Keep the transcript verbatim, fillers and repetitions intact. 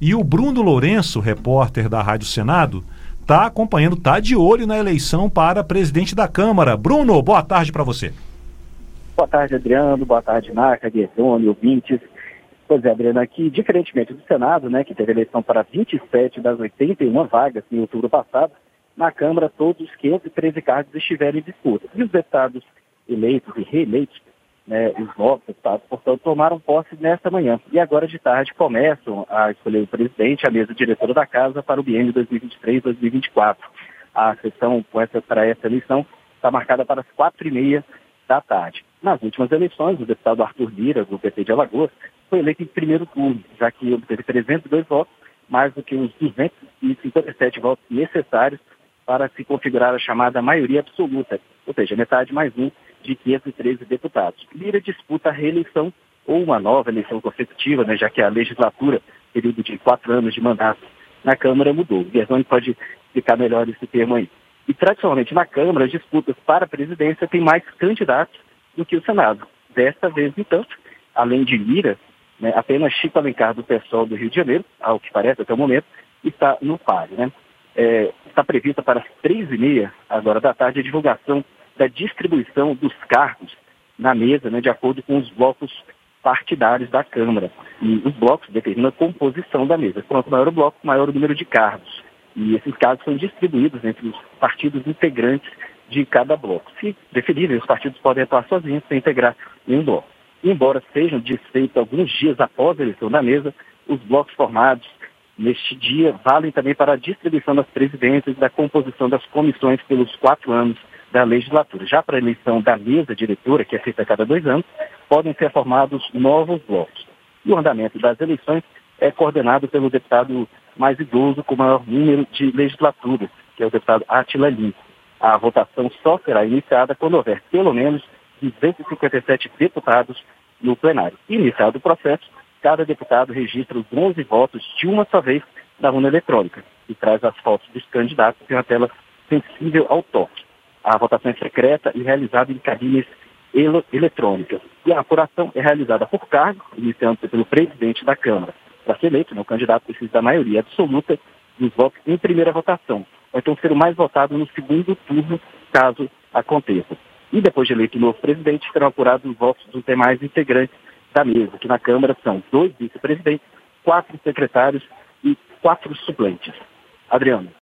E o Bruno Lourenço, repórter da Rádio Senado, está acompanhando, está de olho na eleição para presidente da Câmara. Bruno, boa tarde para você. Boa tarde, Adriano. Boa tarde, Narca, Guedone, ouvintes. Pois é, Adriano, aqui, diferentemente do Senado, né, que teve eleição para vinte e sete das oitenta e uma vagas em outubro passado, na Câmara todos os quinhentos e treze cargos estiveram em disputa. E os deputados eleitos e reeleitos, né, os novos deputados, portanto, tomaram posse nesta manhã. E agora de tarde começam a escolher o presidente, a mesa diretora da Casa para o biênio dois mil e vinte e três a dois mil e vinte e quatro. A sessão para essa eleição está marcada para as quatro e meia da tarde. Nas últimas eleições, o deputado Arthur Lira, do P T de Alagoas, foi eleito em primeiro turno, já que obteve trezentos e dois votos, mais do que os duzentos e cinquenta e sete votos necessários para se configurar a chamada maioria absoluta, ou seja, metade mais um de quinhentos e treze deputados. Lira disputa a reeleição ou uma nova eleição consecutiva, né, já que a legislatura, período de quatro anos de mandato na Câmara, mudou. O Guedone pode explicar melhor esse termo aí. E, tradicionalmente, na Câmara, as disputas para a presidência têm mais candidatos do que o Senado. Desta vez, entanto, além de Lira, né, apenas Chico Alencar, do PSOL do Rio de Janeiro, ao que parece até o momento, está no páreo, né? É, está prevista para as três e meia, agora da tarde, a divulgação da distribuição dos cargos na mesa, né, de acordo com os blocos partidários da Câmara. E os blocos determinam a composição da mesa. Quanto maior o bloco, maior o número de cargos. E esses cargos são distribuídos entre os partidos integrantes de cada bloco. Se preferirem, os partidos podem atuar sozinhos sem integrar nenhum bloco. Embora sejam desfeitos alguns dias após a eleição da mesa, os blocos formados neste dia valem também para a distribuição das presidências e da composição das comissões pelos quatro anos da legislatura. Já para a eleição da mesa diretora, que é feita a cada dois anos, podem ser formados novos blocos. E o andamento das eleições é coordenado pelo deputado mais idoso com maior número de legislaturas, que é o deputado Átila Lins. A votação só será iniciada quando houver pelo menos duzentos e cinquenta e sete deputados no plenário. Iniciado o processo, cada deputado registra os onze votos de uma só vez na urna eletrônica e traz as fotos dos candidatos em uma tela sensível ao toque. A votação é secreta e realizada em cabines ele- eletrônicas. E a apuração é realizada por cargo, iniciando pelo presidente da Câmara. Para ser eleito, né, o candidato precisa da maioria absoluta dos votos em primeira votação. Vai então ser o mais votado no segundo turno, caso aconteça. E depois de eleito o novo presidente, serão apurados os votos dos demais integrantes da mesa, que na Câmara são dois vice-presidentes, quatro secretários e quatro suplentes. Adriano.